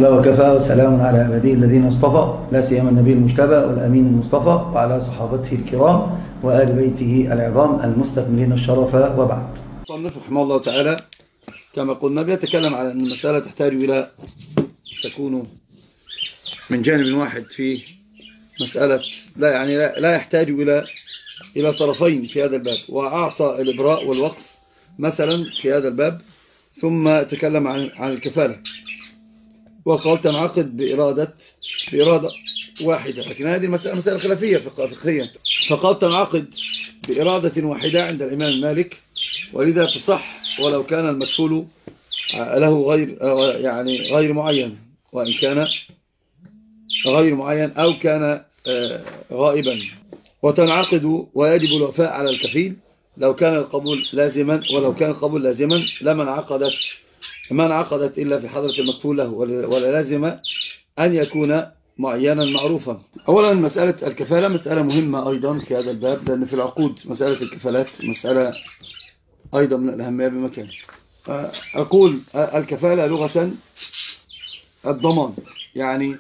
الله وكفى، وسلام على عباده الذين اصطفى، لا سيما النبي المجتبى والأمين المصطفى، وعلى صحابته الكرام وآل بيته العظام المستكملين الشرف، وبعد. صنف رحمه الله تعالى كما قلنا بيتكلم على أن المسألة تحتاج إلى تكون من جانب واحد في مسألة لا يحتاج إلى طرفين في هذا الباب، وأعطى الإبراء والوقف مثلا في هذا الباب، ثم تكلم عن الكفالة وقال تنعقد بإرادة واحدة، لكن هذه مسألة خلافية فقهيا، فقال تنعقد بإرادة واحدة عند الإمام مالك، ولذا تصح ولو كان المكفول له غير معين، وإن كان غير معين أو كان غائبا. وتنعقد ويجب الوفاء على الكفيل لو كان القبول لازما، ولو كان القبول لازما ما انعقدت إلا في حضرة المكفول له، ولا لازم أن يكون معينا معروفا. أولا مسألة الكفالة مسألة مهمة أيضا في هذا الباب، لأن في العقود مسألة الكفالات مسألة أيضا من الأهمية بمكان. أقول الكفالة لغة الضمان، يعني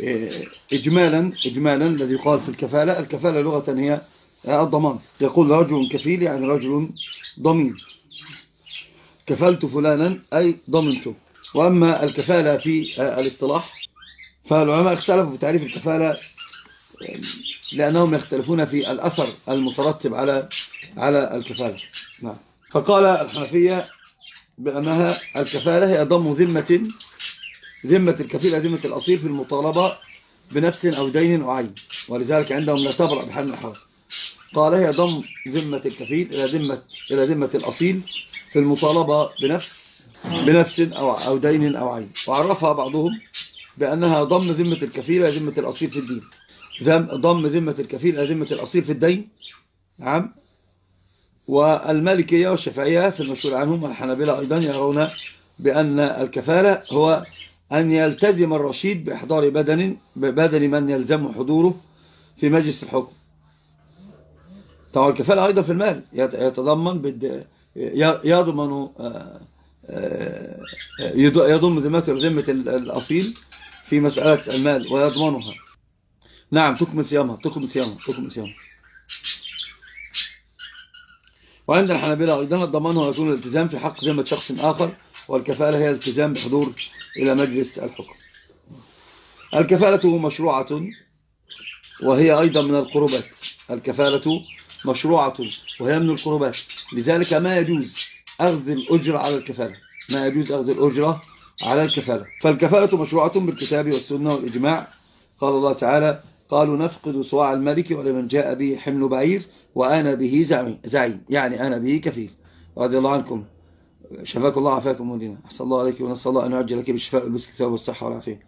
إجمالا الذي يقال في الكفالة لغة هي الضمان. يقول رجل كفيل يعني رجل ضمين، كفلت فلانا أي ضمنته. وأما الكفالة في الاصطلاح فالعلماء اختلفوا في تعريف الكفالة، لأنهم يختلفون في الأثر المترتب على الكفالة. نعم. فقال الحنفية بأنها الكفالة هي ضم ذمة الكفيل ذمة الأصيل في المطالبة بنفس أو دين أو عين، ولذلك عندهم لا تبرأ بحال من الأحوال. قال هي ضم ذمة الكفيل إلى ذمة الأصيل في المطالبة بنفس أو دين أو عين. وعرفها بعضهم بأنها ضم ذمة الكفيل إلى ذمة الأصيل في الدين، ضم ذمة الكفيل إلى ذمة الأصيل في الدين. نعم. والمالكية والشافعية في المشهور عنهم والحنابلة أيضا يرون بأن الكفالة هو أن يلتزم الرشيد بإحضار بدن من يلزم حضوره في مجلس الحكم. طبعا الكفالة أيضا في المال يتضمن يضم ذمة الأصيل في مسألة المال ويضمنها. نعم. تكمل صيامها. وعند الحنابلة أيضا الضمان هو يكون الالتزام في حق ذمة شخص آخر، والكفالة هي الالتزام بحضور إلى مجلس الحكم. الكفالة مشروعة وهي أيضا من القربات. الكفالة مشروعة وهي من القربات، لذلك ما يجوز أخذ الأجرة على الكفالة. فالكفالة مشروعة بالكتاب والسنة والإجماع. قال الله تعالى قالوا نفقد صواع الملك ولمن جاء به حمل بعير وأنا به زعيم، يعني أنا به كفيل. رضي الله عنكم، شفاك الله عافاكم ولينا، أحسن الله عليك، ونسأل الله أن يعجل لك بالشفاء والكتاب والصحة والعافية.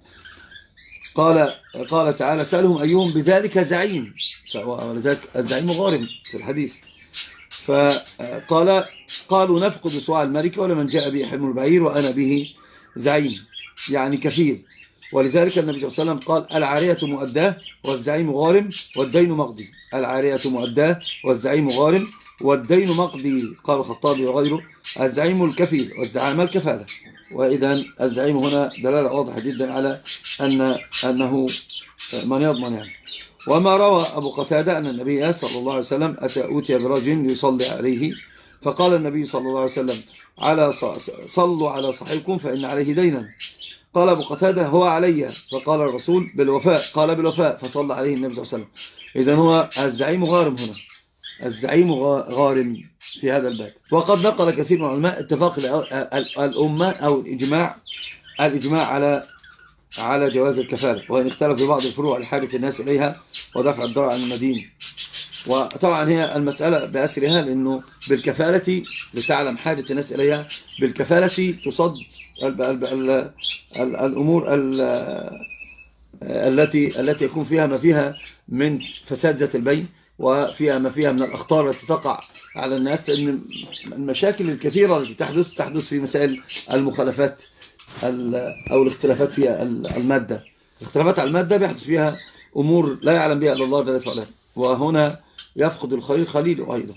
قال تعالى سألهم أيهم بذلك زعيم، ولذلك الزعيم غارم في الحديث. قالوا نفقد صواع الملك ولمن جاء به حمل البعير وأنا به زعيم، يعني كفيل. ولذلك النبي صلى الله عليه وسلم قال العارية مؤداه والزعيم غارم والدين مقضي. العارية مؤداه والزعيم غارم والدين مقضي. قال الخطابي وغيره الزعيم الكفيل والزعامة الكفالة. وإذا الزعيم هنا دلالة واضحة جدا على أنه من يضمن يعني. وما روى أبو قتادة أن النبي صلى الله عليه وسلم أوتي برجل يصلي عليه، فقال النبي صلى الله عليه وسلم صلوا على صاحبكم فإن عليه دينا. قال أبو قتادة هو علي، فقال الرسول بالوفاء، قال بالوفاء، فصلى عليه النبي صلى الله عليه وسلم. إذن هو الزعيم غارم هنا، الزعيم غارم في هذا الباب. وقد نقل كثير من العلماء اتفاق الأمة أو الإجماع على جواز الكفالة، وإن اختلف في بعض الفروع لحاجة الناس إليها ودفع الضرر عن المدين. وطبعا هي المسألة بأسرها، لأنه بالكفالة لتعلم حاجة الناس إليها، بالكفالة تصد الأمور التي يكون فيها ما فيها من فساد ذات البين، وفيها ما فيها من الأخطار التي تقع على الناس. لأن المشاكل الكثيرة التي تحدث في مسائل المخالفات أو الاختلافات في المادة. الاختلافات على المادة بيحدث فيها أمور لا يعلم بها إلا الله جل وعلا، وهنا يفقد الخليل خليله أيضا.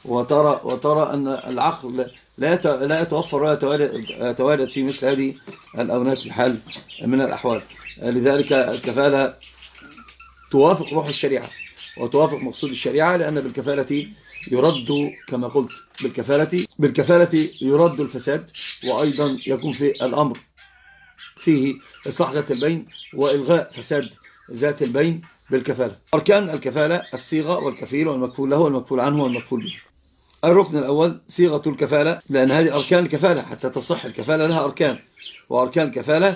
وترى أن العقل لا يتوفر ولا يتوارد في مثل هذه أو ناس بحال من الأحوال. لذلك الكفالة توافق روح الشريعة وتوافق مقصود الشريعة، لأن بالكفالة يرد كما قلت بالكفالة يرد الفساد، وأيضا يكون في الأمر فيه إصلاح ذات البين وإلغاء فساد ذات البين بالكفالة. أركان الكفالة الصيغة والكفيل والمكفول له والمكفول عنه والمكفول به. الركن الأول صيغة الكفالة، لأن هذه أركان الكفالة حتى تصح الكفالة لها أركان، وأركان الكفالة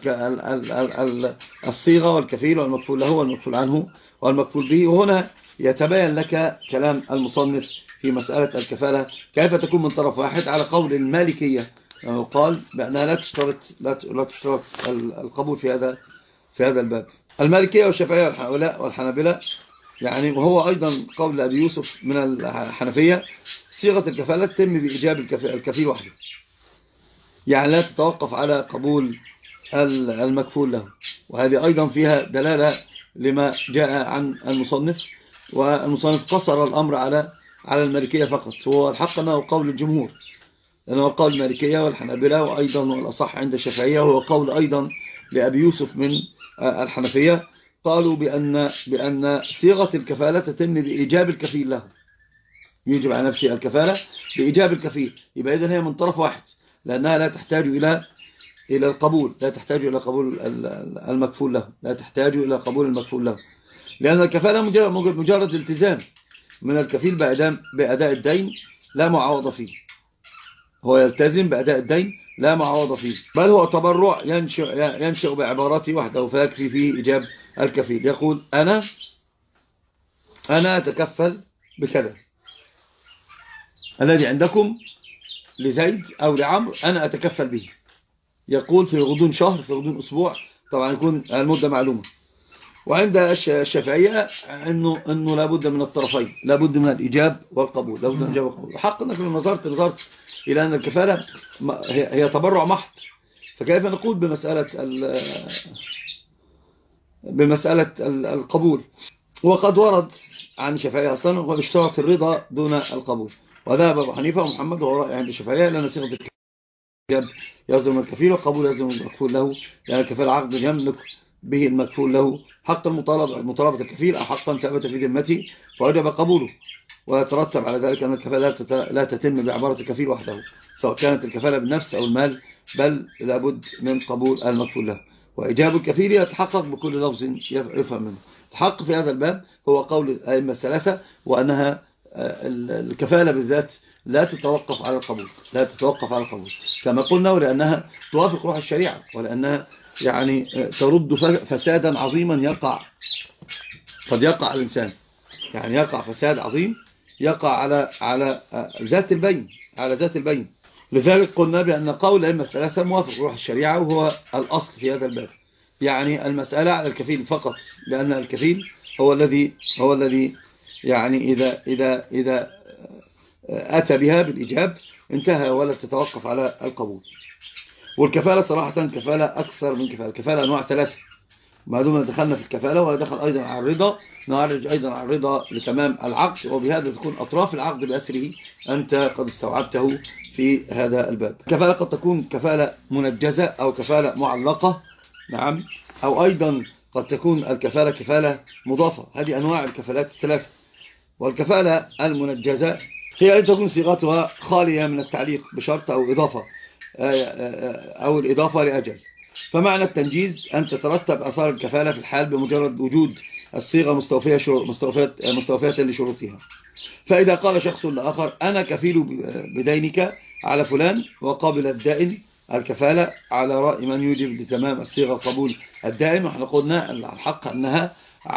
الصيغة والكفيل والمكفول له والمكفول عنه والمكفول به. وهنا يتبين لك كلام المصنف في مسألة الكفالة كيف تكون من طرف واحد، على قول المالكية قال بأنها لا تشترط القبول في هذا الباب. المالكية والشافعية والحنابلة يعني، وهو أيضا قول أبي يوسف من الحنفية، صيغة الكفالة تتم بإيجاب الكفيل وحده، يعني لا تتوقف على قبول المكفول له. وهذه أيضا فيها دلالة لما جاء عن المصنف، والمصنف قصر الأمر على المالكية فقط. هو الحق أنه قول الجمهور، لأنه قول المالكية والحنابلة، وأيضا والأصح عند الشافعية هو قول أيضا لأبي يوسف من الحنفية، قالوا بأن صيغة الكفالة تتم بإيجاب الكفيل له، يجب على نفسه الكفالة بإيجاب الكفيل. يبقى إذن هي من طرف واحد، لأنها لا تحتاج إلى القبول، لا تحتاج إلى قبول المكفول له، لا تحتاج إلى قبول المكفول له، لأن الكفالة مجرد التزام من الكفيل بأداء الدين لا معوض فيه. هو يلتزم بأداء الدين لا معوض فيه، بل هو تبرع ينشأ بعبارته وحده، فيكفي فيه إيجاب الكفيل. يقول أنا أتكفل بكذا، الذي عندكم لزيد أو لعمر أنا أتكفل به. يقول في غضون شهر، في غضون أسبوع، طبعا يكون المدة معلومة. وعند الشافعية أنه لابد من الطرفين، لابد من الإيجاب والقبول، لابد من الإيجاب والقبول. حق أنك لو نظرت إلى أن الكفالة هي تبرع محض، فكيف نقول بمسألة القبول؟ وقد ورد عن الشافعية أصلا واشترط الرضا دون القبول. وذهب أبو حنيفة ومحمد وهو رأي عند الشافعية لأن صيغة الكفالة يلزم الكفيل والقبول يلزم المكفول له، لأن الكفالة عقد يملك به المكفول له حق مطالبة الكفيل أو حقا ثبت في ذمته فوجب قبوله. ويترتب على ذلك أن الكفالة لا تتم بعبارة الكفيل وحده، سواء كانت الكفالة بالنفس أو المال، بل لابد من قبول المكفول له. وإجاب الكفيل يتحقق بكل لفظ يفهم منه. الحق في هذا الباب هو قول الأئمة الثلاثة، وأنها الكفالة بالذات لا تتوقف على القبول، لا تتوقف على القبول كما قلنا، ولأنها توافق روح الشريعة، ولأنها يعني ترد فسادا عظيما قد يقع على الإنسان، يعني يقع فساد عظيم يقع على ذات البين. لذلك قلنا بأن قول الأئمة الثلاثة موافق روح الشريعة، وهو الأصل في هذا الباب. يعني المسألة على الكفيل فقط، لأن الكفيل هو الذي يعني إذا أتى بها بالإجاب انتهى، ولا تتوقف على القبول. والكفالة صراحة كفالة أكثر من كفالة. الكفالة أنواع ثلاثة، ما دمنا دخلنا في الكفالة ودخل أيضا على الرضا، نعرج أيضا على الرضا لتمام العقد، وبهذا تكون أطراف العقد بأسره أنت قد استوعبته في هذا الباب. الكفالة قد تكون كفالة منجزة أو كفالة معلقة، نعم، أو أيضا قد تكون الكفالة كفالة مضافة. هذه أنواع الكفالات الثلاثة. والكفالة المنجزة هي أن تكون صيغتها خالية من التعليق بشرط أو إضافة أو الإضافة لأجل. فمعنى التنجيز أن تترتب أثار الكفالة في الحال بمجرد وجود الصيغة مستوفية لشروطها. فإذا قال شخص لآخر أنا كفيل بدينك على فلان، وقابل الدائن الكفالة على رأي من يوجب لتمام الصيغة قبول الدائن، ونحن قلنا الحق أنها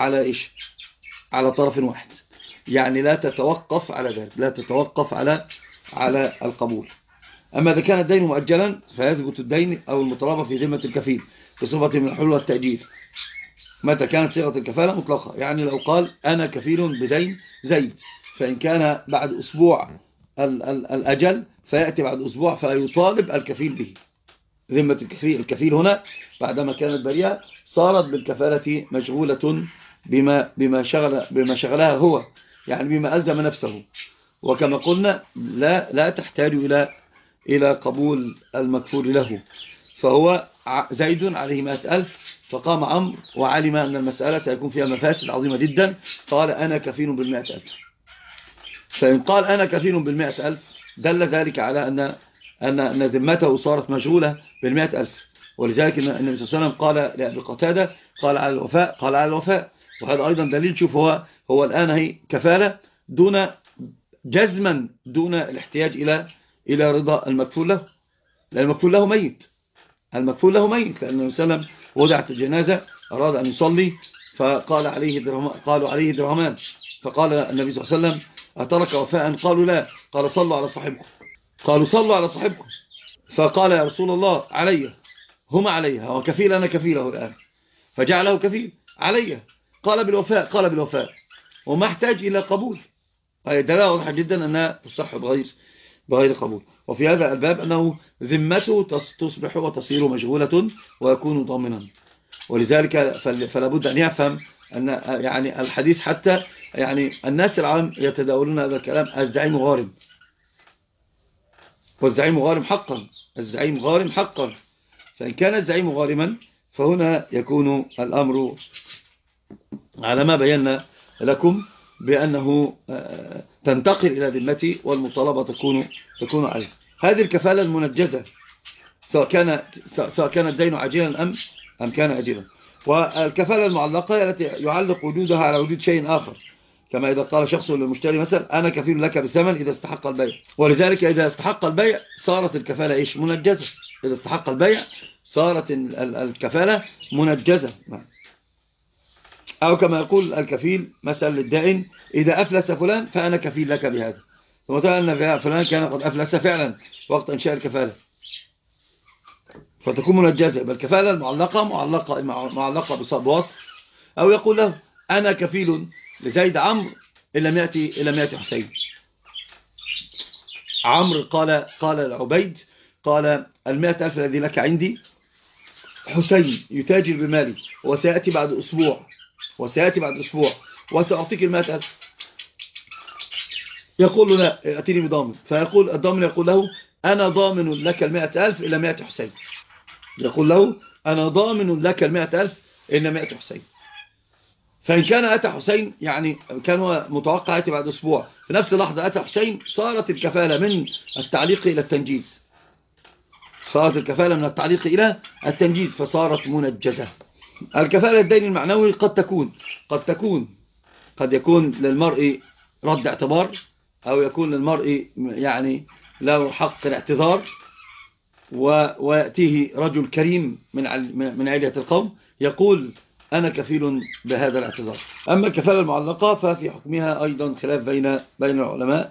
على طرف واحد، يعني لا تتوقف على ذلك، لا تتوقف على القبول. أما إذا كان الدين مؤجلا فيثبت الدين أو المطالبة في ذمة الكفيل بصفة من الحلول والتأجيل متى كانت صيغة الكفالة مطلقة. يعني لو قال أنا كفيل بدين زيد، فإن كان بعد أسبوع الأجل فيأتي بعد أسبوع فيطالب الكفيل به. ذمة الكفيل هنا بعدما كانت بريئة صارت بالكفالة مشغولة بما شغلها هو، يعني بما ألزم نفسه. وكما قلنا لا تحتاج إلى قبول المكفول له، فهو زيد عليه 100,000، فقام عمرو وعلم أن المسألة سيكون فيها مفاسد عظيمة جدا، قال أنا كفيل بال100,000. فإن قال أنا كفيل بال100,000 دل ذلك على أن ذمته صارت مشغولة بال100,000. ولذلك النبي صلى الله عليه وسلم قال لأبي قتادة قال على الوفاء، قال على الوفاء. وهذا أيضا دليل. شوف هو الآن هي كفالة دون جزما، دون الاحتياج إلى رضا المكفول له، لأن المكفول له ميت. المكفول له ميت، لأن النبي صلى الله عليه وسلم وضعت الجنازة أراد أن يصلي فقال قالوا عليه درهمان، فقال النبي صلى الله عليه وسلم أترك وفاء؟ قالوا لا. قال صلوا على صاحبكم. قالوا صلوا على صاحبكم. فقال يا رسول الله علي، هم عليها، هو كفيل أنا كفيله الآن، فجعله كفيل علي. قال بالوفاء، قال بالوفاء، وما احتاج إلى قبول. دلالة واضحة جدا أنها تصح بغير قبول. وفي هذا الباب أنه ذمته تصبح وتصير مشغولة ويكون ضامنا. ولذلك فلا بد أن يفهم أن يعني الحديث حتى يعني الناس العام يتداولون هذا الكلام. الزعيم غارم، والزعيم غارم حقا، الزعيم غارم حقا. فإن كان الزعيم غارما فهنا يكون الأمر على ما بينا لكم بأنه تنتقل إلى ذمتي والمطالبة تكون عليه. هذه الكفالة المنجزة سواء كان الدين عاجلا أم كان أجلا. والكفالة المعلقة التي يعلق وجودها على وجود شيء آخر، كما إذا قال شخص للمشتري مثلا أنا كفيل لك بثمن إذا استحق البيع. ولذلك إذا استحق البيع صارت الكفالة إيش؟ منجزة. إذا استحق البيع صارت الكفالة منجزة. أو كما يقول الكفيل مثلا للدائن إذا أفلس فلان فأنا كفيل لك بهذا، ثم تقول أن فلان كان قد أفلس فعلا وقت إنشاء الكفالة، فتكون منجزة. بل الكفالة المعلقة معلقة بوصف، أو يقول له أنا كفيل لزيد عمرو إن لم يأتي حسين. عمرو قال لعبيد قال 100,000 الذي لك عندي حسين يتاجر بمالي وسيأتي بعد أسبوع وسأعطيك 100,000. يقول له لا، يأتيني بضامن. فيقول الضامن يقول له أنا ضامن لك 100,000 إن لم يأتي حسين. يقول له أنا ضامن لك 100,000 إن لم يأتي حسين. فإن كان أتى حسين يعني كان هو متوقع يأتي بعد أسبوع، في نفس اللحظة أتى حسين، صارت الكفالة من التعليق إلى التنجيز. فصارت منجزة. الكفالة الدين المعنوي قد يكون للمرء رد اعتبار، أو يكون للمرء يعني له حق الاعتذار، ويأتيه رجل كريم من علية القوم يقول أنا كفيل بهذا الاعتذار. أما الكفالة المعلقة ففي حكمها أيضا خلاف بين العلماء.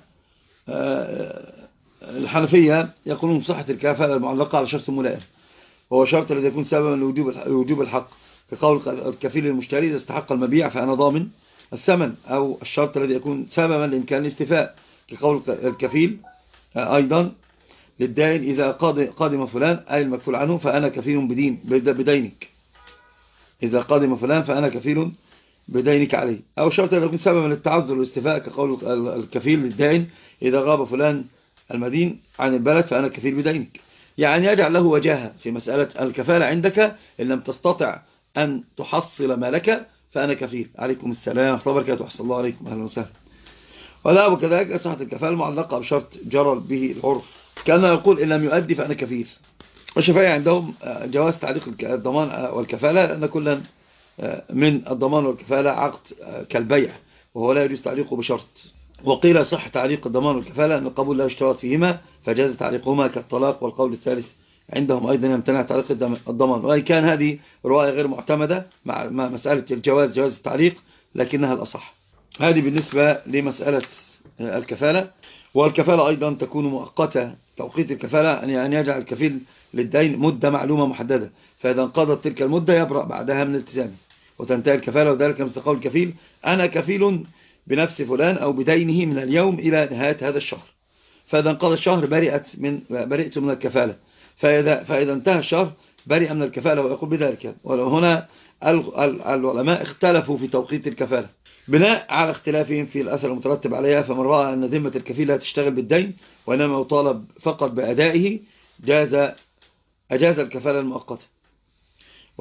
الحنفية يقولون بصحة الكفالة المعلقة على شرط ملائم، وهو شرط الذي يكون سببا لوجوب الحق، كقول الكفيل المشتري إذا استحق المبيع فأنا ضامن الثمن، أو الشرط الذي يكون سببا لإمكان الاستيفاء، كقول الكفيل أيضا للدائن إذا قادم فلان أي المكفول عنه فأنا كفيل بدينك، إذا قادم فلان فأنا كفيل بدينك عليه. أو شرط الذي يكون سببا للتعذر والاستيفاء، كقول الكفيل للدائن إذا غاب فلان المدين عن البلد فأنا كفيل بدينك. يعني يجعل له وجاهة في مسألة الكفالة عندك. إن لم تستطع أن تحصل مالك فأنا كفيل. عليكم السلام ورحمة الله وبركاته. أحسن الله عليكم، أهلا وسهلا. ولا وكذلك صحة الكفالة معلقة بشرط جرى به العرف، كأنه يقول إن لم يؤدي فأنا كفيل. والشافعية عندهم جواز تعليق الضمان والكفالة، لأن كلا من الضمان والكفالة عقد كالبيع، وهو لا يجوز تعليقه بشرط. وقيل صح تعليق الضمان والكفالة أن القبول لا يشترط فيهما فجاز تعليقهما كالطلاق. والقول الثالث عندهم أيضا يمتنع تعليق الضمان، وإن كان هذه رواية غير معتمدة مع مسألة جواز التعليق، لكنها الأصح. هذه بالنسبة لمسألة الكفالة. والكفالة أيضا تكون مؤقتة. توقيت الكفالة أن يجعل الكفيل للدين مدة معلومة محددة، فإذا انقضت تلك المدة يبرأ بعدها من الالتزامه وتنتهي الكفالة. وذلك مثل قول الكفيل أنا كفيل بنفس فلان أو بدينه من اليوم إلى نهاية هذا الشهر، فإذا انقضى الشهر برئت من الكفالة، فإذا انتهى الشهر برئ من الكفالة ويقول بذلك. وهنا العلماء اختلفوا في توقيت الكفالة بناء على اختلافهم في الأثر المترتب عليها. فمن رأى أن ذمة الكفيل لا تشتغل بالدين وإنما يطالب فقط بأدائه أجاز الكفالة المؤقتة،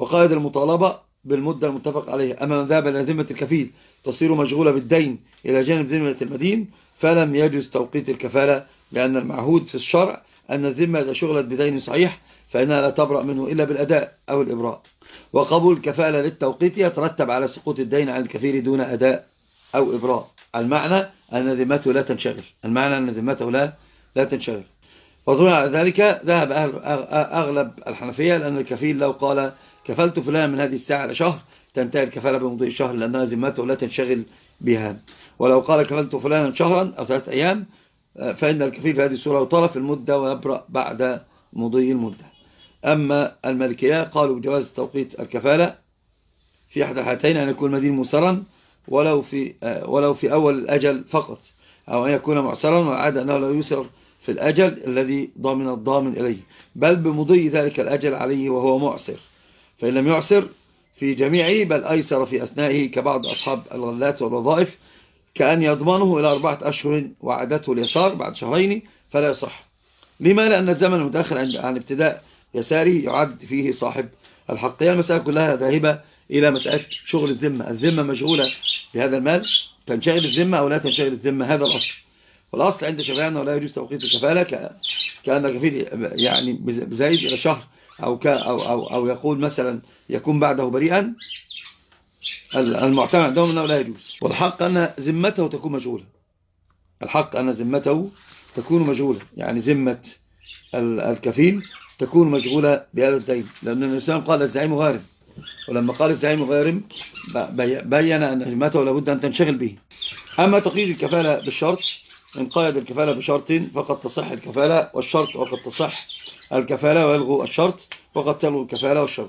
وقائد المطالبة بالمدة المتفق عليها. أما من ذهب إلى ذمة الكفيل تصير مشغولة بالدين إلى جانب ذمة المدين فلم يجوز توقيت الكفالة، لأن المعهود في الشرع أن الذمة إذا شغلت بدين صحيح فإنها لا تبرأ منه إلا بالأداء أو الإبراء. وقبول الكفالة للتوقيت يترتب على سقوط الدين عن الكفيل دون أداء أو إبراء. المعنى أن ذمته لا تنشغل، المعنى أن ذمته لا تنشغل. وظهر على ذلك ذهب أغلب الحنفية، لأن الكفيل لو قال كفلت فلان من هذه الساعة لشهر تنتهي الكفالة بمضي الشهر، لأنها ذمته لا تنشغل بها. ولو قال كفلت فلانا شهرا أو 3 أيام فإن الكفيل في هذه الصورة يطال في المدة ويبرأ بعد مضي المدة. أما المالكية قالوا بجواز توقيت الكفالة في أحد الحالتين، أن يكون المدين مسرا ولو في أول الأجل فقط، أو أن يكون معسرا وعاد أنه لا يسر في الأجل الذي ضامن الضامن إليه، بل بمضي ذلك الأجل عليه وهو معسر. فإن لم يعسر في جميعه بل أيسر في أثنائه كبعض أصحاب الغلات والوظائف، كأن يضمنه إلى 4 أشهر وعادته اليسار بعد 2 شهرين فلا يصح. لما؟ لأن الزمن المتأخر عن ابتداء يساره يعد فيه صاحب الحقية. المسألة كلها ذاهبة إلى مسألة شغل الذمة. الذمة مشغولة بهذا المال، تنشغل الذمة أو لا تنشغل الذمة، هذا الأصل. والأصل عند شافعي أنه لا يجوز توقيت الكفالة كأن كفيل يعني بزايد إلى شهر أو يقول مثلا يكون بعده بريئا. المعتمد عندهم أنه لا يجوز. والحق أن ذمته تكون مشغولة، الحق أن ذمته تكون مشغولة، يعني ذمة الكفيل تكون مشغولة بهذا الدين، لأن الإسلام قال الزعيم غارم، ولما قال الزعيم غارم بيّن أن ذمته لابد أن تنشغل به. أما تقييد الكفالة بالشرط، إن قيد الكفالة بشرط فقد تصح الكفالة والشرط، وقد تصح الكفالة ويلغو الشرط، وقد تلغو الكفالة والشرط.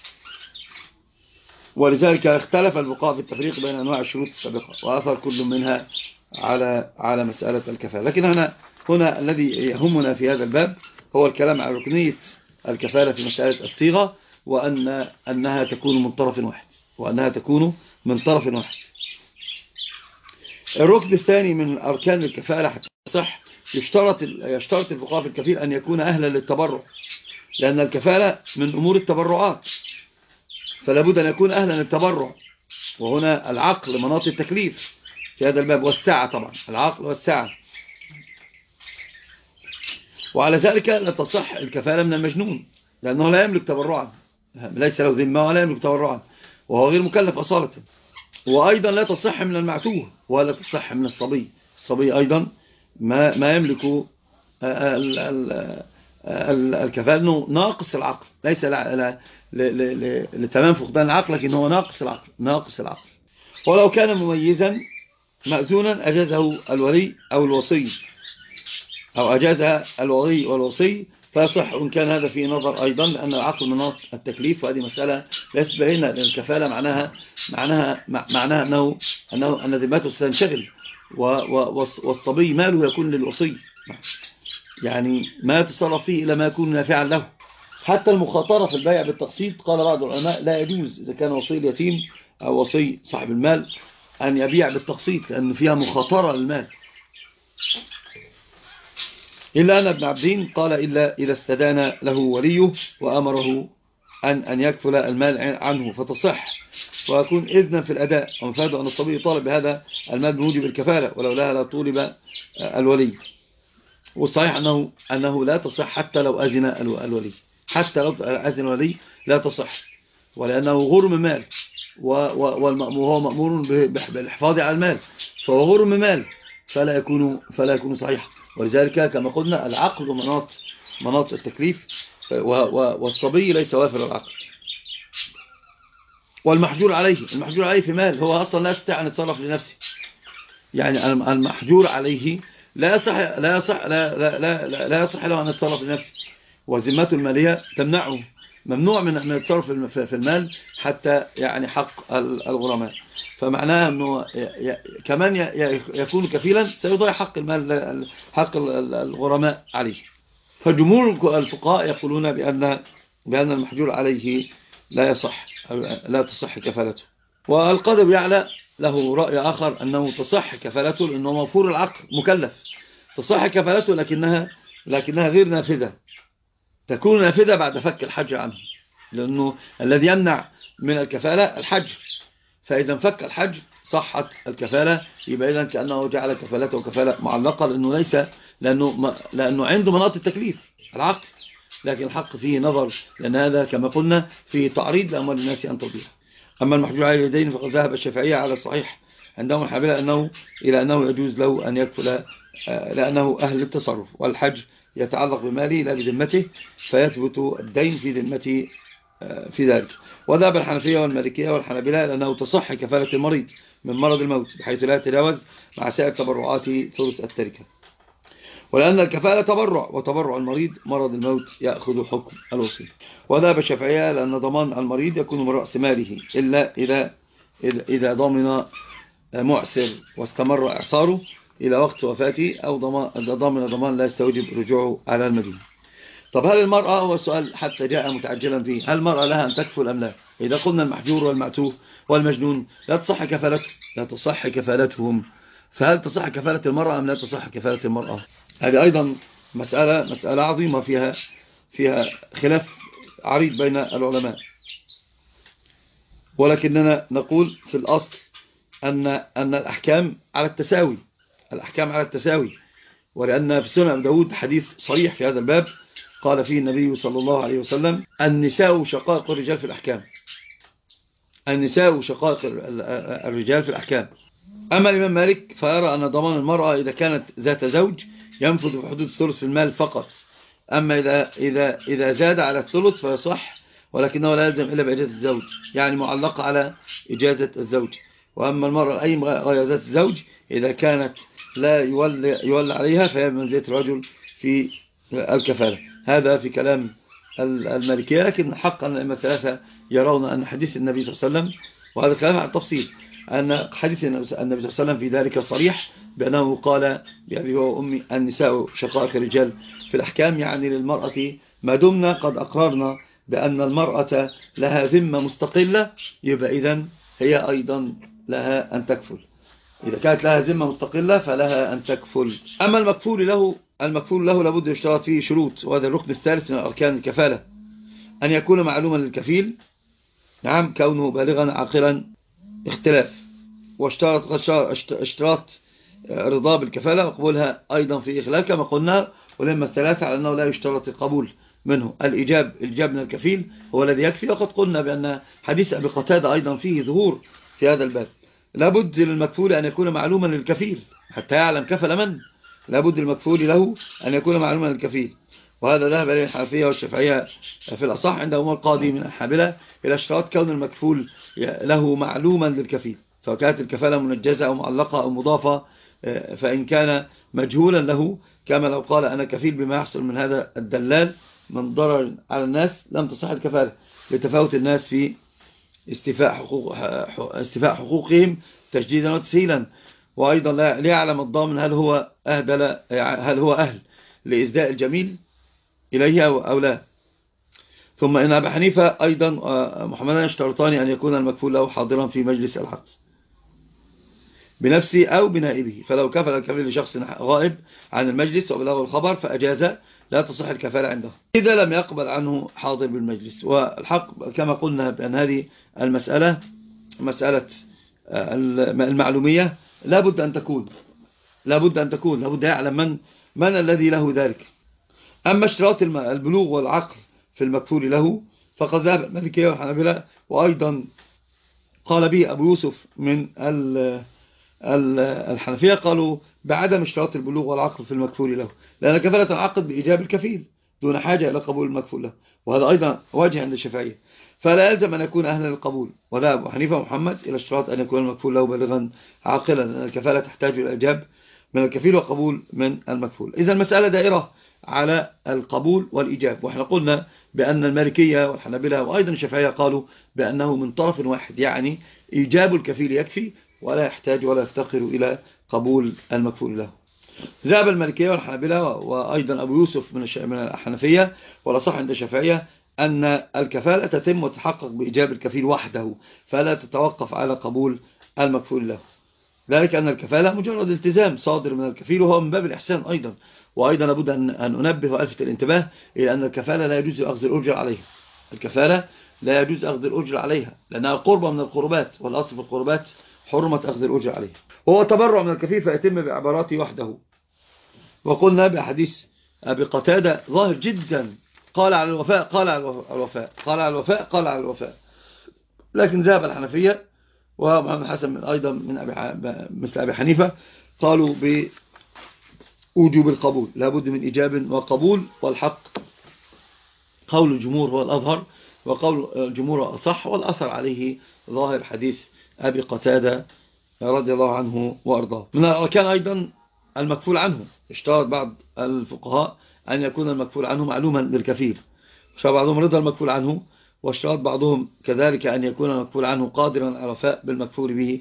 ولذلك اختلف الفقهاء في التفريق بين أنواع الشروط السابقة، وأثر كل منها على مسألة الكفالة. لكن هنا الذي يهمنا في هذا الباب هو الكلام عن ركنية الكفالة في مسألة الصيغة، وأنها تكون من طرف واحد. الركن الثاني من أركان الكفالة حتى تصح يشترط الفقهاء في الكفيل أن يكون أهلا للتبرع، لأن الكفالة من أمور التبرعات، فلا بد أن يكون أهلا للتبرع. وهنا العقل مناط التكليف في هذا الباب، والسعة طبعا، العقل والسعة. وعلى ذلك لا تصح الكفالة من المجنون، لأنه لا يملك تبرعا، ليس له ذمة ولا يملك تبرعا، وهو غير مكلف أصالة. وأيضا لا تصح من المعتوه ولا تصح من الصبي. الصبي أيضا ما يملك الكفالة، ناقص العقل، ليس لتمام فقدان العقل، لكن هو ناقص العقل. ولو كان مميزا مأذونا أجازه الولي أو الوصي، أو أجازها الولي والوصي فيصح، وإن كان هذا فيه نظر أيضا، لأن العقل مناط التكليف، وهذه مسألة ليست بينة، لأن الكفالة معناها أن ذمته ستنشغل، والصبي ماله يكون للوصي، يعني ما يتصرف فيه إلى ما يكون نافعا له. حتى المخاطرة في البيع بالتقسيط قال بعض العلماء لا يجوز إذا كان وصي اليتيم أو وصي صاحب المال أن يبيع بالتقسيط، لأن فيها مخاطرة للمال. إلا أن ابن عبدين قال إلا إذا استدان له وليه وأمره أن يكفل المال عنه فتصح، ويكون إذنا في الأداء. ومفاد أن الصبي يطالب بهذا المال بموجب الكفالة، ولولاها لا طولب الولي. والصحيح أنه لا تصح حتى لو أذن الولي، حتى لو أذن الولي لا تصح، ولأنه غرم مال، وهو مأمور بالحفاظ على المال، فهو غرم مال فلا يكون صحيح. ولذلك كما قلنا العقل مناط التكليف، والصبي ليس وافر العقل. والمحجور عليه في مال هو أصلا لا يستطيع أن يتصرف لنفسه، يعني المحجور عليه لا يصح له أن يتصرف لنفسه، وذمته المالية تمنعه، ممنوع من التصرف في المال حتى يعني حق الغرماء. فمعناها أنه كمان يكون كفيلا سيضيع حق المال، حق الغرماء عليه. فجمهور الفقهاء يقولون بأن المحجور عليه لا تصح كفالته. والقاضي يعلى له رأي آخر أنه تصح كفالته، لأنه موفور العقل مكلف، تصح كفالته لكنها غير نافذة، تكون نافذة بعد فك الحج عنه. لأنه الذي يمنع من الكفالة الحج، فإذا انفك الحج صحت الكفالة، يبقى إذن كأنه جعل كفالته كفالة معلقة، لأنه عنده مناط التكليف العقل، لكن الحق فيه نظر، لأن هذا كما قلنا فيه تعريض لأموال الناس أن تضيع. أما المحجور على اليدين فقد ذهب الشافعية على الصحيح عندهم الحنابلة إلى أنه يجوز له أن يكفل، لأنه أهل التصرف، والحج يتعلق بماله لا بذمته، فيثبت الدين في ذمته في ذلك. وذهب الحنفية والمالكية والحنابلة لأنه تصح كفالة المريض من مرض الموت بحيث لا يتجاوز مع سائر تبرعات ثلث التركة، ولأن الكفالة تبرع، وتبرع المريض مرض الموت يأخذ حكم الوصية. وذهب الشافعية لأن ضمان المريض يكون من رأس ماله إلا إذا ضمن معسر واستمر إعصاره إلى وقت وفاته، أو ضمان لا يستوجب رجوعه على المدينة. طب هل المرأة، هو السؤال حتى جاء متعجلا فيه، هل المرأة لها أن تكفل أم لا؟ إذا قلنا المحجور والمعتوه والمجنون لا تصح كفالتهم، فهل تصح كفالة المرأة أم لا تصح كفالة المرأة؟ هذه أيضا مسألة عظيمة فيها خلاف عريض بين العلماء، ولكننا نقول في الأصل أن الأحكام على التساوي، ولأن في سنن أبي داود حديث صريح في هذا الباب قال فيه النبي صلى الله عليه وسلم: النساء شقائق الرجال في الأحكام. النساء شقائق الرجال في الأحكام. أما الإمام مالك فيرى أن ضمان المرأة إذا كانت ذات زوج ينفذ في حدود الثلث في المال فقط، أما إذا زاد على الثلث فيصح، ولكنه لا يلزم إلا بإجازة الزوج، يعني معلقة على إجازة الزوج. وأما المرأة الأيم غير ذات الزوج إذا كانت لا يولى عليها فهي بمنزلة الرجل في الكفالة. هذا في كلام المالكية، لكن حقا الأئمة الثلاثة يرون أن حديث النبي صلى الله عليه وسلم، وهذا كلام على التفصيل، أن حديث النبي صلى الله عليه وسلم في ذلك صريح بأنه قال بأبي وأمي النساء شقائق الرجال في الأحكام، يعني للمرأة ما دمنا قد أقررنا بأن المرأة لها ذمة مستقلة، يبقى إذن هي أيضا لها أن تكفل. إذا كانت لها ذمة مستقلة فلها أن تكفل. أما المكفول له لابد يشترط فيه شروط، وهذا الركن الثالث من أركان الكفالة، أن يكون معلوما للكفيل، نعم، كونه بالغا عاقلا اختلاف، واشتراط رضا بالكفالة وقبولها أيضا في إخلاف كما قلنا، ولما الثلاثة على أنه لا يشترط القبول منه. الإجاب من الكفيل هو الذي يكفي، وقد قلنا بأن حديث أبي قتادة أيضا فيه ظهور في هذا الباب. لابد للمكفول أن يكون معلوما للكفيل حتى يعلم كفل من، لابد للمكفول له أن يكون معلوما للكفيل. وهذا ذهب إليه الحنفية والشافعية في الأصح عندهم القاضي من الحنابلة إلى اشتراط كون المكفول له معلوما للكفيل، سواء كانت الكفالة منجزة أو معلقة أو مضافة، فإن كان مجهولا له، كما لو قال أنا كفيل بما يحصل من هذا الدلال من ضرر على الناس، لم تصح الكفالة لتفاوت الناس في استيفاء حقوقهم تجديدا وتسهيلا. وأيضا لا يعلم الضامن هل هو أهل لإسداء الجميل إليه أو لا. ثم إن أبا حنيفة أيضا محمدان يشترطان أن يكون المكفول له حاضرا في مجلس العقد بنفسه أو بنائبه، فلو كفل الكفيل لشخص غائب عن المجلس وبلغه الخبر فأجاز لا تصح الكفالة عنده إذا لم يقبل عنه حاضر بالمجلس. والحق كما قلنا بأن هذه المسألة مسألة المعلومية لابد أن تكون يعلم من الذي له ذلك. أما اشتراط البلوغ والعقل في المكفول له فقد ذهب المالكية والحنابلة، وأيضا قال به أبو يوسف من الحنفية، قالوا بعدم اشتراط البلوغ والعقل في المكفول له، لأن كفالة العقد بإيجاب الكفيل دون حاجة إلى قبول المكفول له، وهذا أيضا وجه عند الشافعية، فلا يلزم أن يكون أهلا للقبول. وذهب أبو حنيفة ومحمد إلى اشتراط أن يكون المكفول له بالغا عاقلا، لأن الكفالة تحتاج إلى إيجاب من الكفيل وقبول من المكفول. إذا المسألة دائرة على القبول والإيجاب، وإحنا قلنا بأن المالكية والحنابلة وأيضا الشافعية قالوا بأنه من طرف واحد، يعني إيجاب الكفيل يكفي ولا يحتاج ولا يفتقر إلى قبول المكفول له. ذهب المالكية والحنابلة وأيضا أبو يوسف من الحنفية والأصح عند الشافعية أن الكفالة تتم وتحقق بإيجاب الكفيل وحده، فلا تتوقف على قبول المكفول له، ذلك أن الكفالة مجرد التزام صادر من الكفيل، وهو من باب الإحسان أيضا. وأيضا لابد أن أنبه وألفت الانتباه إلى أن الكفالة لا يجوز أخذ الأجر عليها، الكفالة لا يجوز أخذ الأجر عليها لأنها قربة من القربات، والأصل في القربات حرمة أخذ الأجر عليها. وهو تبرع من الكفيل فيتم بعباراته وحده. وقلنا بحديث أبي قتادة ظاهر جدا، قال على الوفاء قال على الوفاء قال على الوفاء قال على الوفاء، لكن ذهب الحنفية ومحمد حسن أيضا من مثل أبي حنيفة قالوا بوجوب القبول، لابد من إجاب وقبول، والحق قول الجمهور هو الأظهر، وقول الجمهور أصح، والأثر عليه ظاهر حديث أبي قتادة رضي الله عنه وأرضاه. من الأركان أيضا المكفول عنه، اشترط بعض الفقهاء أن يكون المكفول عنه معلوما للكفيل، اشترط بعضهم رضا المكفول عنه، واشترط بعضهم كذلك أن يكون المكفول عنه قادرا على الوفاء بالمكفول به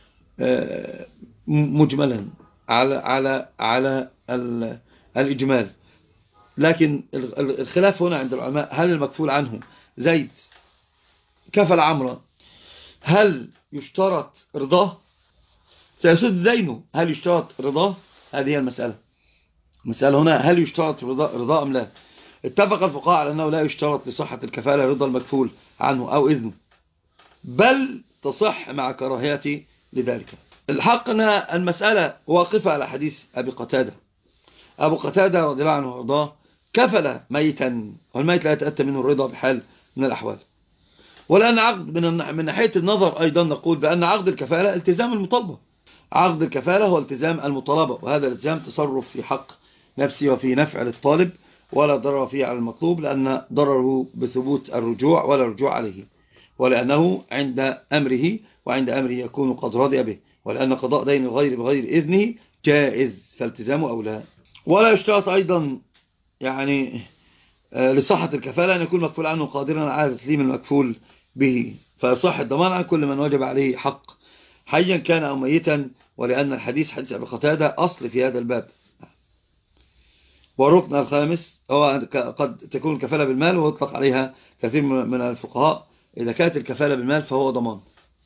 مجملا على الإجمال. لكن الخلاف هنا عند العلماء، هل المكفول عنه زيد كفل عمرا هل يشترط رضاه؟ سيسد دينه، هل يشترط رضاه؟ هذه هي المسألة هنا، هل يشترط رضاه أم لا؟ اتفق الفقهاء على أنه لا يشترط لصحة الكفالة رضا المكفول عنه أو إذنه، بل تصح مع كراهية لذلك. الحق أن المسألة واقفة على حديث أبي قتادة. أبو قتادة رضي الله عنه وارضاه كفل ميتا، والميت لا يتأتى منه الرضا بحال من الأحوال. ولأن عقد من ناحية النظر أيضا نقول بأن عقد الكفالة التزام المطالبة، عقد الكفالة هو التزام المطالبة، وهذا الالتزام تصرف في حق نفسه وفي نفع للطالب، ولا ضرر فيه على المطلوب، لأن ضرره بثبوت الرجوع ولا رجوع عليه، ولأنه عند أمره، وعند أمره يكون قد رضي به، ولأن قضاء دين الغير بغير إذنه جائز، فالتزامه أولى. ولا يشترط أيضا يعني لصحة الكفالة أن يكون مكفول عنه قادرا على تسليم المكفول به، فيصح الضمان عن كل من وجب عليه حق حيا كان أو ميتا، ولأن الحديث حديث أبي قتادة أصل في هذا الباب. والركن الخامس هو قد تكون الكفالة بالمال، ويطلق عليها كثير من الفقهاء إذا كانت الكفالة بالمال فهو ضمان،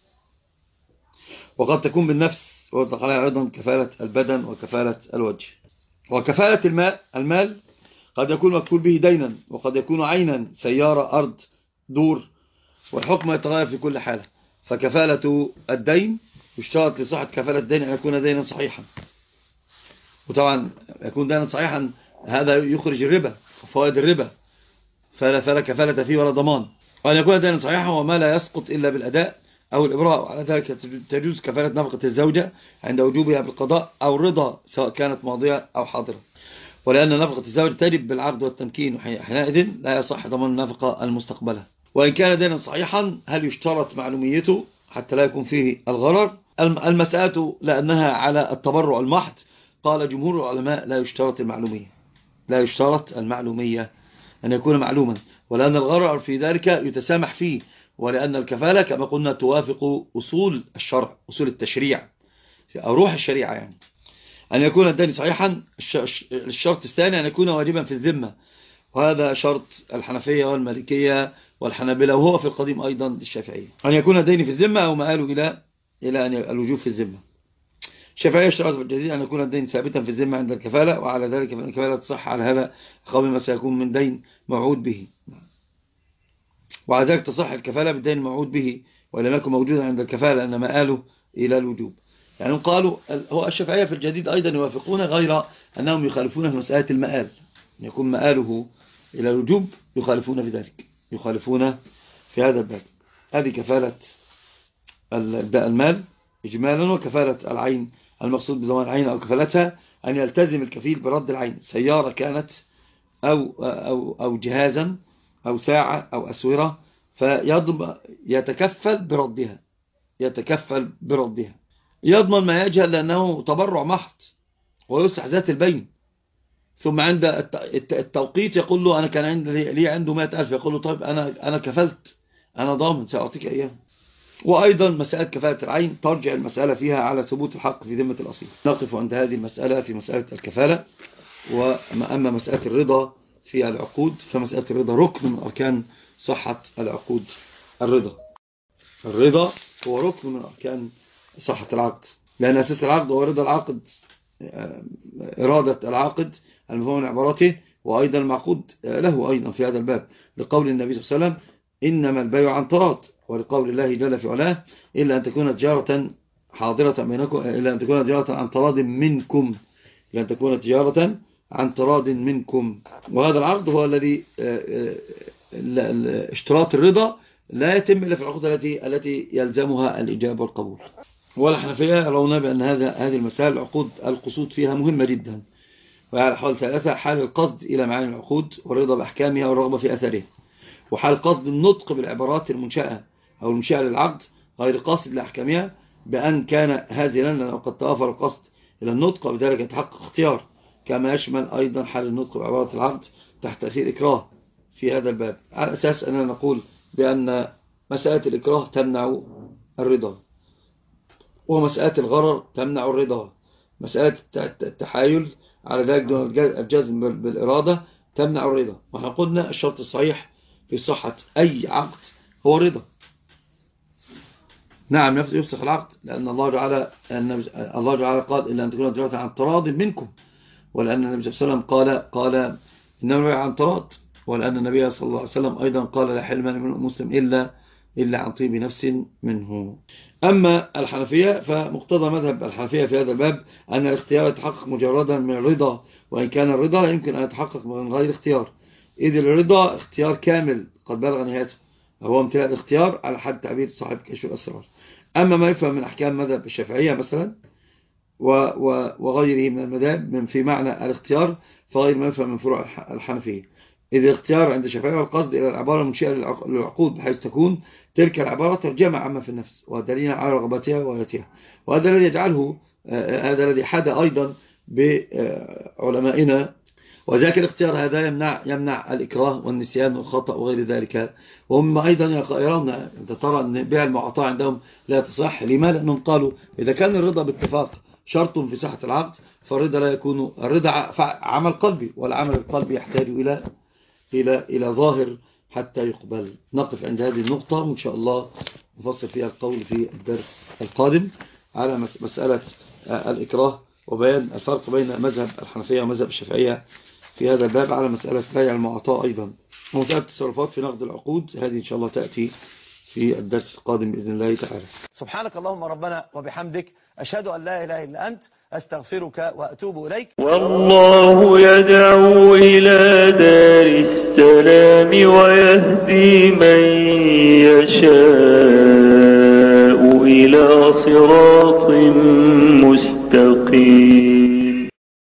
وقد تكون بالنفس، ويطلق عليها أيضا كفالة البدن وكفالة الوجه. وكفالة المال قد يكون مكفول به دينا، وقد يكون عينا، سيارة، أرض، دور، والحكم يتغير في كل حالة. فكفالة الدين يشترط لصحة كفالة الدين أن يكون دينا صحيحا، وطبعا يكون دينا صحيحا هذا يخرج الربا وفوائد الربا، فلا كفالة فيه ولا ضمان. وأن يكون دينا صحيحا وما لا يسقط إلا بالأداء أو الإبراء، وعلى ذلك تجوز كفالة نفقة الزوجة عند وجوبها بالقضاء أو الرضا سواء كانت ماضية أو حاضرة، ولأن نفقة الزوج تجب بالعقد والتمكين، وحينئذ لا يصح ضمان النفقة المستقبلة. وإن كان دينا صحيحا هل يشترط معلوميته حتى لا يكون فيه الغرر؟ المسألة لأنها على التبرع المحض، قال جمهور العلماء لا يشترط المعلومية أن يكون معلوما، ولأن الغرر في ذلك يتسامح فيه، ولأن الكفالة كما قلنا توافق أصول الشرع، أصول التشريع أو روح الشريعة، يعني أن يكون الدين صحيحا. الشرط الثاني أن يكون واجبا في الذمة، وهذا شرط الحنفية والمالكية والحنابلة، وهو في القديم أيضا الشافعية، أن يكون الدين في الذمة أو مآله إلى أن الوجوب في الذمة. الشافعية اشترط في الجديد أن يكون الدين ثابتا في الذمة عند الكفالة، وعلى ذلك فإن الكفالة تصح على هذا قبل ما سيكون من دين موعود به، وعلى ذلك تصح الكفالة بالدين الموعود به ولم يكن موجودا عند الكفالة أن مآله إلى الوجوب. يعني قالوا هو الشافعية في الجديد أيضا يوافقون، غير أنهم يخالفون في مسألة المآل، يكون مآله إلى الوجوب، يخالفون في ذلك، يخالفون في هذا الباب. هذه كفالة المال إجمالا. وكفالة العين المقصود بضمان العين أو كفالتها أن يلتزم الكفيل برد العين، سيارة كانت أو جهازا أو ساعة أو أسورة، فيتكفل بردها، يضمن ما يجهل لأنه تبرع محض ويصلح ذات البين. ثم عند التوقيت يقول له أنا كان لي عنده 100,000، يقول له طيب أنا كفلت، أنا ضامن سأعطيك إياه. وأيضا مسألة كفالة العين ترجع المسألة فيها على ثبوت الحق في ذمة الأصيل. نقف عند هذه المسألة في مسألة الكفالة. وأما مسألة الرضا في العقود، فمسألة الرضا ركن من أركان صحة العقود. الرضا هو ركن من أركان صحة العقد، لأن أساس العقد هو رضا العقد، إرادة العقد المفهوم من عبارته وأيضا المعقود له أيضا في هذا الباب، لقول النبي صلى الله عليه وسلم إنما البيع عن تراض، ولقول الله جل في علاه إلا أن تكون تجارة حاضرة بينكم، إلا أن تكون تجارة عن تراض منكم، إلا أن تكون تجارة عن تراض منكم. وهذا العقد هو الذي اشتراط الرضا لا يتم إلا في العقود التي يلزمها الإجابة والقبول. والحنفية يرون بأن هذه المسائل العقود القصود فيها مهمة جدا، وعلى حال ثلاثة: حال القصد إلى معاني العقود والرضا بأحكامها والرغبة في أثرها، وحال قصد النطق بالعبارات المنشأة أو المنشأة للعقد غير قاصد لأحكامها بأن كان هازلا، لأنه قد توافر القصد إلى النطق وبذلك يتحقق اختيار، كما يشمل أيضا حال النطق بعبارة العقد تحت تأثير إكراه في هذا الباب، على أساس أننا نقول بأن مسألة الإكراه تمنع الرضا، ومسألة الغرر تمنع الرضا، مسألة التحايل على ذلك دون الجزم بالإرادة تمنع الرضا. وإحنا قلنا الشرط الصحيح في صحة أي عقد هو الرضا. نعم يفسخ العقد، لأن الله تعالى قال إلا أن تكون تجارة عن تراض منكم، ولأن النبي صلى الله عليه وسلم قال إنما البيع عن تراض، ولأن النبي صلى الله عليه وسلم أيضا قال لا حل مال المسلم إلا عن طيب نفس منه. أما الحنفية فمقتضى مذهب الحنفية في هذا الباب أن الاختيار يتحقق مجردا من الرضا، وإن كان الرضا لا يمكن أن يتحقق من غير اختيار، إذ الرضا اختيار كامل قد بلغ نهايته، هو امتلاء الاختيار على حد تعبير صاحب كشف الأسرار. أما ما يفهم من أحكام مذهب الشافعية مثلا وغيره من المذاهب من في معنى الاختيار فغير ما يفهم من فروع الحنفية، إذ الاختيار عند الشافعية والقصد إلى العبارة المنشئة للعقود، بحيث تكون تلك العبارة ترجمة عما في النفس ودليل على رغبتها وآياتها. وهذا الذي يجعله هذا الذي حد أيضا بعلمائنا، وذاك الاختيار هذا يمنع الإكراه والنسيان والخطأ وغير ذلك. وهم أيضا يرون، أنت ترى أن بيع المعطاة عندهم لا تصح. لماذا؟ لأنهم قالوا إذا كان الرضا باتفاق شرط في صحة العقد، فالرضا لا يكون الرضا عمل قلبي، والعمل القلبي يحتاج إلى ظاهر حتى يقبل. نقف عند هذه النقطة وإن شاء الله نفصل فيها القول في الدرس القادم على مسألة الإكراه، وبيان الفرق بين مذهب الحنفية ومذهب الشافعية في هذا الباب على مسألة بيع المعطاة أيضا، ومسألة التصرفات في نقد العقود. هذه إن شاء الله تأتي في الدرس القادم بإذن الله تعالى. سبحانك اللهم ربنا وبحمدك، أشهد أن لا إله إلا أنت، أستغفرك وأتوب إليك. والله يدعو إلى دار السلام ويهدي من يشاء إلى صراط مستقيم.